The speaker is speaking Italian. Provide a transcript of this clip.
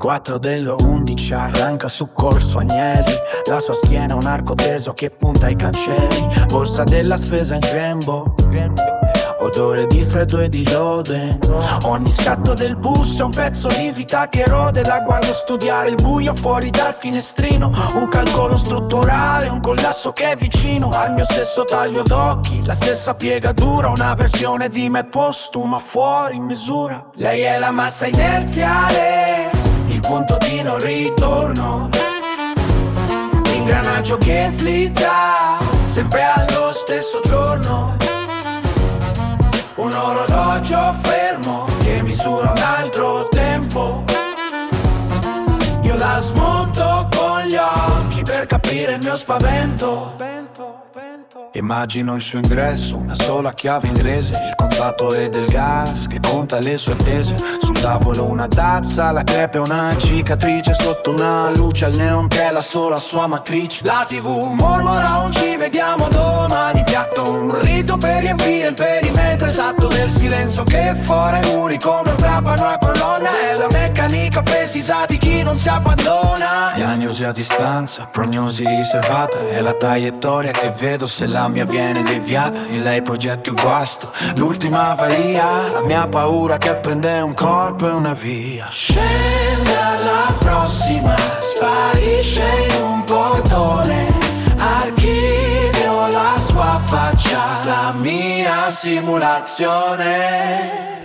4 dello 11 arranca su Corso Agnelli. La sua schiena è un arco teso che punta ai cancelli. Borsa della spesa in grembo, odore di freddo e di lode. Ogni scatto del bus è un pezzo di vita che rode. La guardo studiare il buio fuori dal finestrino. Un calcolo strutturale, un collasso che è vicino al mio stesso taglio d'occhi, la stessa piegatura, una versione di me postuma fuori misura. Lei è la massa inerziale, il punto di non ritorno, l'ingranaggio che slitta sempre allo stesso giorno. Un orologio fermo che misura un altro tempo. Io la smonto con gli occhi per capire il mio spavento. Immagino il suo ingresso, una sola chiave inglese, il contatto è del gas che conta le sue attese. Sul tavolo una tazza, la crepe è una cicatrice, sotto una luce al neon che è la sola sua matrice. La TV mormora un ci vediamo domani, piatto un rito per riempire il perimetro esatto del silenzio che fora i muri come un trapano a colonna. È la meccanica precisa di chi non si abbandona. Diagnosi a distanza, prognosi riservata, è la traiettoria che vedo se la mia viene deviata. In lei progetti un guasto, l'ultima valia, la mia paura che prende un corpo e una via. Scende alla prossima, sparisce in un portone, archivio la sua faccia, la mia simulazione.